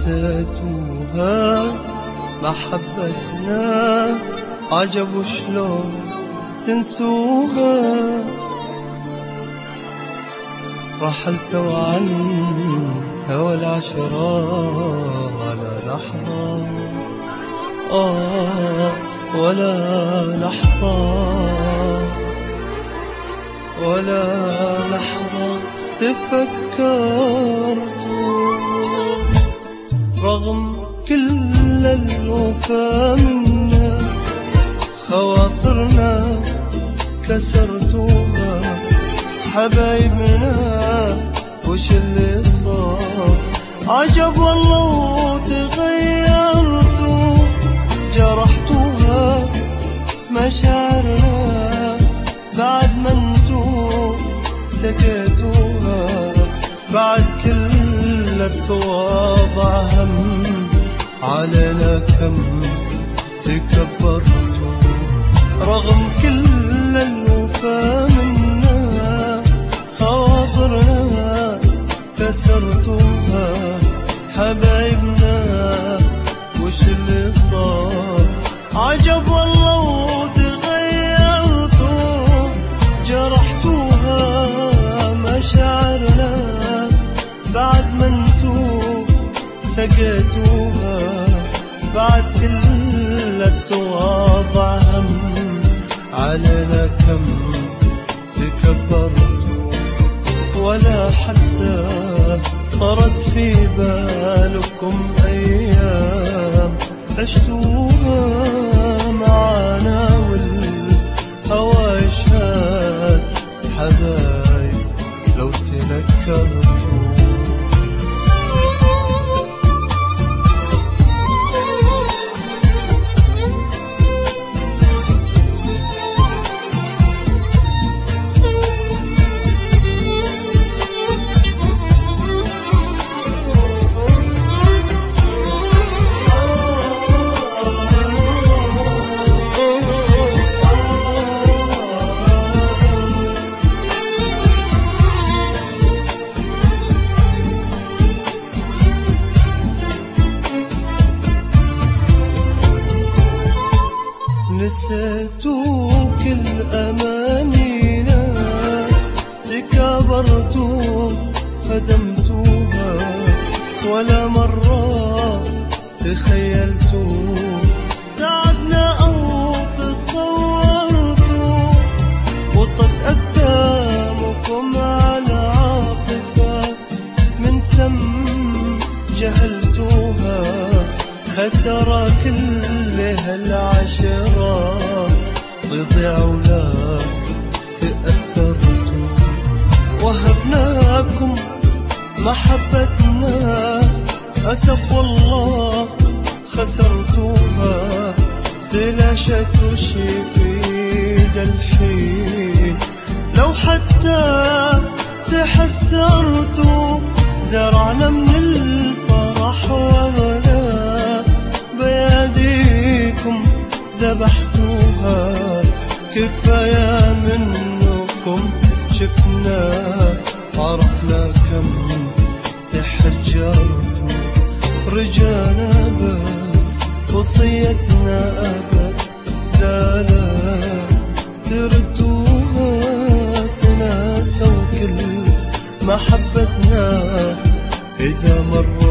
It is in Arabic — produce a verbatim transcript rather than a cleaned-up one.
نسيتوها محبتنا، عجب شلون تنسوها. رحلتوا عنها والعشرة ولا لحظة، آه ولا لحظة ولا لحظة تفكرتوا. رغم كل الوفا منا خواطرنا كسرتوها. حبايبنا وش اللي صار؟ عجب والله وتغيرتوا. جرحتوها مشاعرنا بعد ما انتو سكتوها. بعد كل التواضع هم علينا كم تكبرتوا. رغم كل الوفا منا خواطرنا كسرتوها. حبايبنا وش اللي صار؟ عجب والله وتغيرتوا. جرحتوها مشاعرنا بعد ما انتو سقيتوها. بعد كل التواضع هم علينا كم تكبرتوا. ولا حتى طرت في بالكم أيام عشتوها معانا والهوى يشهد. حبايب لو تذكرتوا. نسيتوا كل أمانينا، تكابرتوا هدمتوها. ولا مرة تخيلتوا تعبنا أو تصورتوا. وطت قدامكم على عاطفة من ثم جهلتوها. خسارة كل هالعشرة تضيع ولا تأثرتوا. وهبناكم محبتنا، أسف والله خسرتوها. تلاشت وش يفيد الحين لو حتى تحسرتوا. زرعنا من الفرح ولا بيديكم ذبحتوها. كفاية منكم شفنا عرفنا كم تحجرتوا. رجعنا بس وصيتنا أبد لا لا تردوها. تناسوا كل محبتنا إذا مر